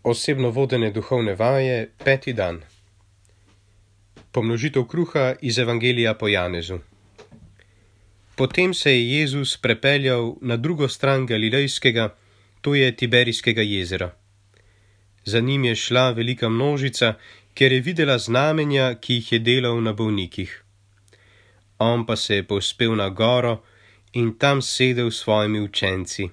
Osebno vodene duhovne vaje, 5. dan. Pomnožitev kruha iz Evangelija po Janezu. Potem se je Jezus prepeljal na drugo stran Galilejskega, to je Tiberijskega jezera. Za njim je šla velika množica, ker je videla znamenja, ki jih je delal na bolnikih. On pa se je povzpel na goro in tam sedel s svojimi učenci.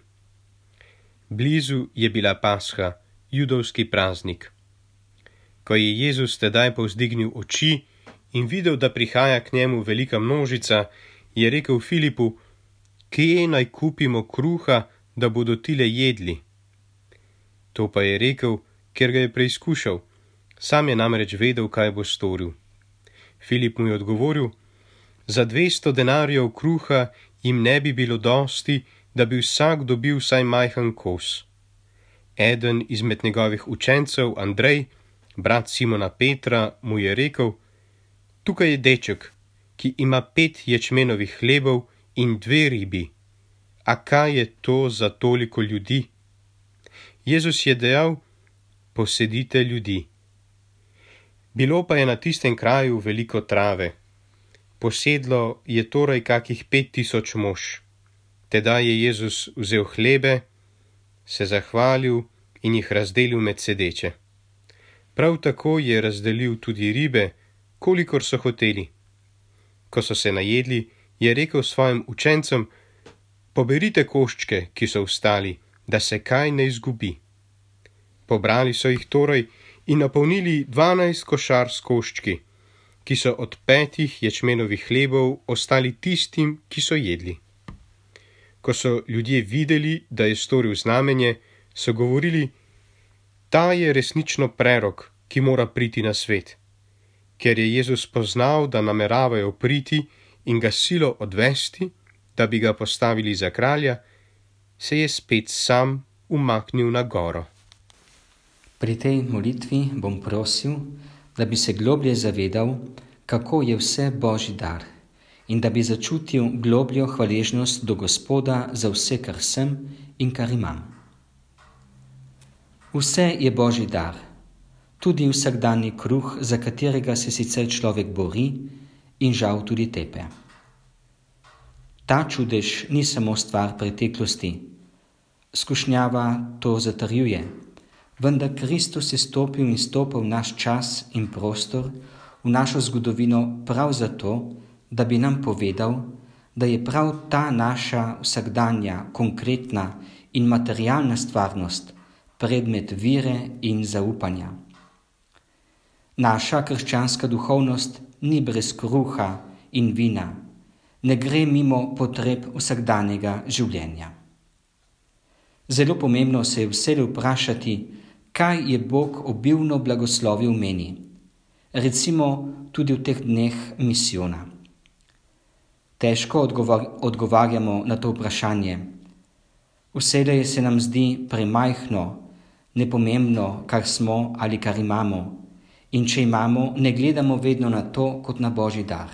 Blizu je bila Pasha, judovski praznik. Ko je Jezus tedaj povzdignil oči in videl, da prihaja k njemu velika množica, je rekel Filipu: "Kje naj kupimo kruha, da bodo tile jedli?" To pa je rekel, ker ga je preizkušal, sam je namreč vedel, kaj bo storil. Filip mu je odgovoril: "Za 200 denarjev kruha jim ne bi bilo dosti, da bi vsak dobil vsaj majhen kos." Eden izmed njegovih učencev, Andrej, brat Simona Petra, mu je rekel: "Tukaj je deček, ki ima 5 ječmenovih hlebov in 2 ribi. A kaj je to za toliko ljudi?" Jezus je dejal: "Posedite ljudi." Bilo pa je na tistem kraju veliko trave. Posedlo je torej kakih 5000 mož. Tedaj je Jezus vzel hlebe, se zahvalil in jih razdelil med sedeče. Prav tako je razdelil tudi ribe, kolikor so hoteli. Ko so se najedli, je rekel svojim učencem: "Poberite koščke, ki so ostali, da se kaj ne izgubi." Pobrali so jih torej in napolnili 12 košar s koščki, ki so od 5 ječmenovih hlebov ostali tistim, ki so jedli. Ko so ljudje videli, da je storil znamenje, so govorili: "Ta je resnično prerok, ki mora priti na svet." Ker je Jezus poznal, da nameravajo priti in ga silo odvesti, da bi ga postavili za kralja, se je spet sam umaknil na goro. Pri tej molitvi bom prosil, da bi se globlje zavedal, kako je vse Božji dar, in da bi začutil globljo hvaležnost do Gospoda za vse, kar sem in kar imam. Vse je Božji dar, tudi vsakdanji kruh, za katerega se sicer človek bori in žal tudi tepe. Ta čudež ni samo stvar preteklosti. Skušnjava to zatrjuje, vendar Kristus je stopil in stopil v naš čas in prostor, v našo zgodovino prav zato, da bi nam povedal, da je prav ta naša vsakdanja, konkretna in materialna stvarnost predmet vire in zaupanja. Naša krščanska duhovnost ni brez kruha in vina, ne gre mimo potreb vsakdanjega življenja. Zelo pomembno se je vselej vprašati, kaj je Bog obilno blagoslovil meni, recimo tudi v teh dneh misijona. Težko odgovarjamo na to vprašanje. Vselej se nam zdi premajhno, nepomembno, kar smo ali kar imamo, in če imamo, ne gledamo vedno na to kot na Božji dar.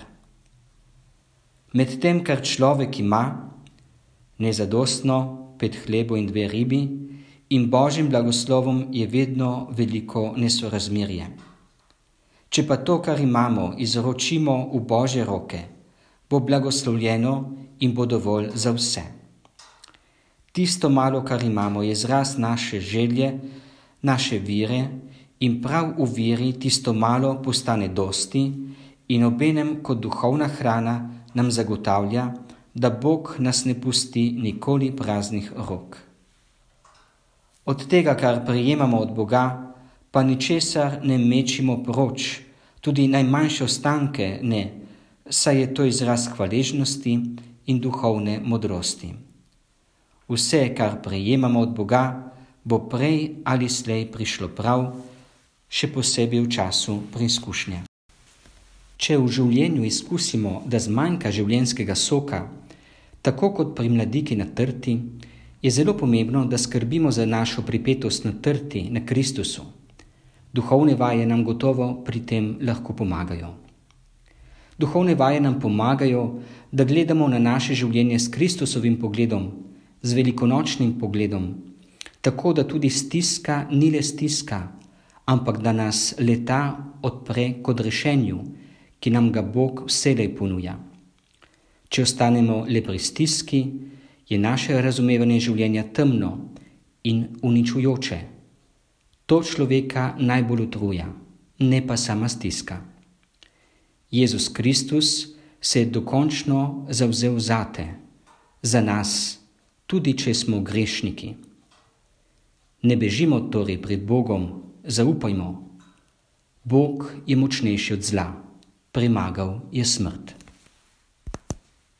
Med tem, kar človek ima, nezadostno 5 hlebov in 2 ribi, in Božjim blagoslovom je vedno veliko nesorazmerje. Če pa to, kar imamo, izročimo v Božje roke, bo blagoslovljeno in bo dovolj za vse. Tisto malo, kar imamo, je izraz naše želje, naše vire, in prav v viri tisto malo postane dosti in obenem kot duhovna hrana nam zagotavlja, da Bog nas ne pusti nikoli praznih rok. Od tega, kar prejemamo od Boga, pa ničesar ne mečimo proč, tudi najmanjše ostanke ne, saj je to izraz hvaležnosti in duhovne modrosti. Vse, kar prejemamo od Boga, bo prej ali slej prišlo prav, še posebej v času preizkušnje. Če v življenju izkusimo, da zmanjka življenjskega soka, tako kot pri mladiki na trti, je zelo pomembno, da skrbimo za našo pripetost na trti, na Kristusu. Duhovne vaje nam gotovo pri tem lahko pomagajo. Duhovne vaje nam pomagajo, da gledamo na naše življenje s Kristusovim pogledom, z velikonočnim pogledom, tako da tudi stiska ni le stiska, ampak da nas leta odpre k odrešenju, ki nam ga Bog vselej ponuja. Če ostanemo le pri stiski, je naše razumevanje življenja temno in uničujoče. To človeka najbolj utruja, ne pa sama stiska. Jezus Kristus se je dokončno zavzel zate, za nas, tudi če smo grešniki. Ne bežimo torej pred Bogom, zaupajmo. Bog je močnejši od zla, premagal je smrt.